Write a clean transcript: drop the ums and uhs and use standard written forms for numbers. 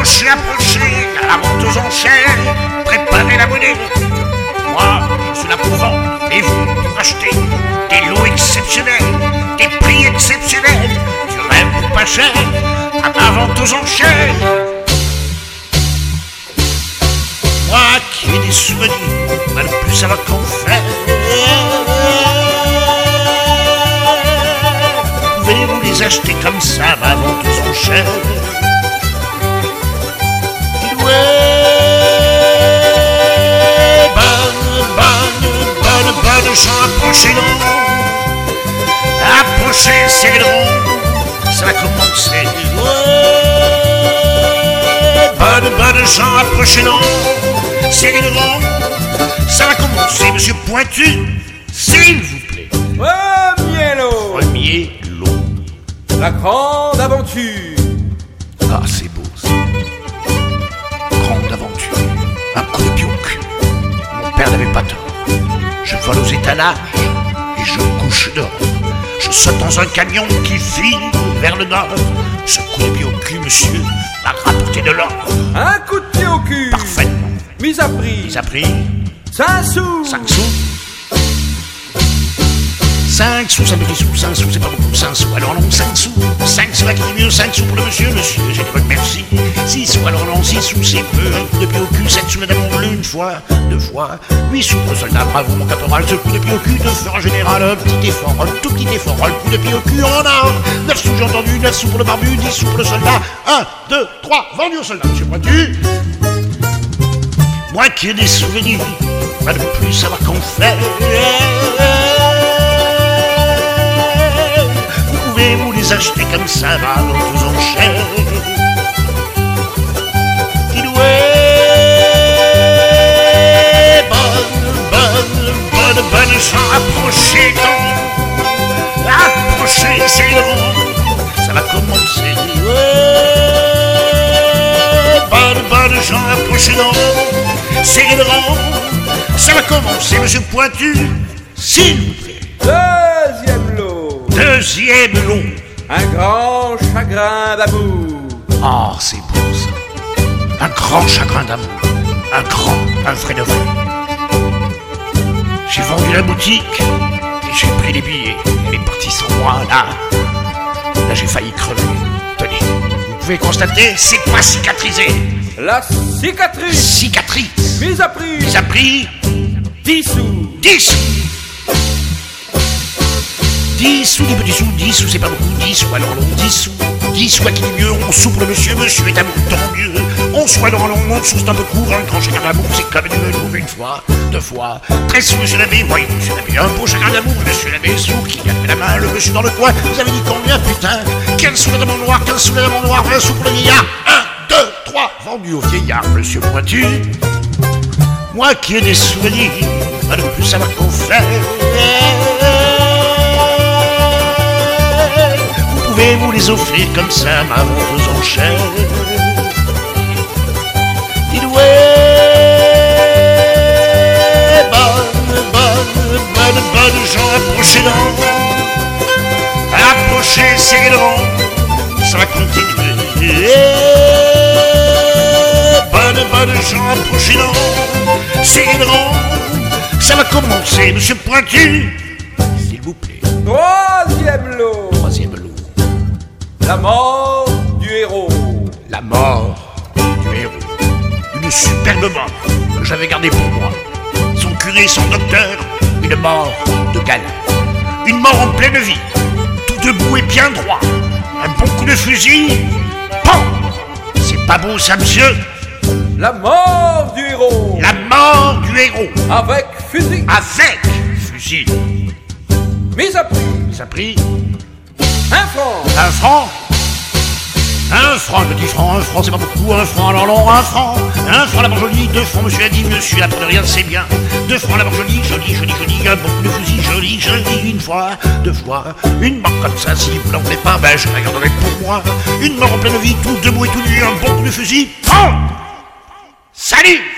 Approchez, à la vente aux enchères, préparez la monnaie. Moi, je suis là pour vendre, et vous, pour acheter. Des lots exceptionnels, des prix exceptionnels, du rêve pas cher, à ma vente aux enchères. Moi qui ai des souvenirs, moi le plus ça va qu'en faire. Pouvez-vous les acheter comme ça, ma vente aux enchères? Bonne gens, approchez-nous. Approchez, serrez le rond, ça va commencer. Bonne gens, approchez-nous. Serrez le rond, ça va commencer. Monsieur Pointu, s'il vous plaît. Premier lot. Premier lot. La grande aventure. Ah, c'est beau ça. Grande aventure. Un coup de pied au cul. Mon père n'avait pas tort. Je vole aux étalages et je couche dehors. Je saute dans un camion qui file vers le nord. Ce coup de pied au cul, monsieur, m'a rapporté de l'or. Un coup de pied au cul. Parfaitement. Mise à prix. Mise à prix. 5 sous. 5 sous. 5 sous, ça me dit sous. 5 sous, c'est pas beaucoup. 5 sous, alors non, 5 sous. 5 sous, là qui dit mieux. 5 sous pour le monsieur, monsieur, j'ai dit merci. 6 sous, alors non, 6 sous, c'est peu. Un coup de pied au cul, 7 sous, madame, on une fois, 2 fois. 8 sous pour le soldat, bravo, mon caporal. Ce coup de pied au cul, 2 fois en général. Un petit effort, un tout petit effort. Un coup de pied au cul, on a 9 sous, j'ai entendu. 9 sous pour le barbu, 10 sous pour le soldat. 1, 2, 3, vendu au soldat, monsieur Pointu. Moi qui ai des souvenirs, pas de plus savoir qu'en faire. Pouvez-vous les acheter comme ça, va, aux enchères? Bonne gens, approchez donc. Approchez, c'est long, ça va commencer. Bonne gens, approchez donc, c'est grand, ça va commencer, monsieur Pointu, s'il vous plaît. Deuxième lot. Deuxième lot. Un grand chagrin d'amour. Oh, c'est beau ça. Un grand chagrin d'amour. Un vrai de vrai. J'ai vendu la boutique et j'ai pris les billets. Elle est partie sans moi, là. Là, j'ai failli crever. Tenez, vous pouvez constater, c'est pas cicatrisé. La cicatrice. Cicatrice. Mise à prix. Mise à prix. 10 sous. 10 sous. 10 sous, des petits sous, 10 sous, c'est pas beaucoup, 10 sous, alors long, 10 sous. 10 sous, à qui dit mieux, on souffle le monsieur, monsieur est amour, tant mieux. On soit dans long, on sous, c'est un peu court, un grand chagrin d'amour, c'est comme du velours, une fois, 2 fois. 13 sous, monsieur l'abbé, voyez, monsieur l'abbé, un beau chagrin d'amour, monsieur l'abbé, sous, qui a fait la main, le monsieur dans le coin, vous avez dit combien, putain? 15 sous le diamant noir, 15 sous le diamant noir, 20 sous pour le vieillard, 1, 2, 3, vendu au vieillard, monsieur Pointu. Moi qui ai des souvenirs, pas de plus savoir qu'en faire. Pouvez-vous les offrir comme ça, ma vente aux enchères? Dites ouais, bonne gens, approchez donc. Approchez, serrez le rond, ça va continuer. Bonne gens, approchez donc, serrez le rond, ça va commencer, monsieur Pointu, s'il vous plaît. Troisième lot. Troisième lot. La mort du héros. La mort du héros. Une superbe mort que j'avais gardée pour moi. Son curé, son docteur, une mort de galère. Une mort en pleine vie, tout debout et bien droit. Un bon coup de fusil, pan! C'est pas beau ça, monsieur? La mort du héros. La mort du héros. Avec fusil. Avec fusil. Mise à prix. Ça a pris 1 franc. 1 franc. 1 franc, le 10 francs, 1 franc, c'est pas beaucoup, 1 franc, alors long, 1 franc. 1 franc la barre jolie, 2 francs, monsieur a dit, monsieur, là, pour de rien, c'est bien. 2 francs la barre jolie, joli, un bon coup de fusil, joli, une fois, 2 fois. Une mort comme ça, si vous n'en voulez pas, ben, je la garderai pour moi. Une mort en pleine vie, tout debout et tout nu, un bon coup de fusil, pan! Salut!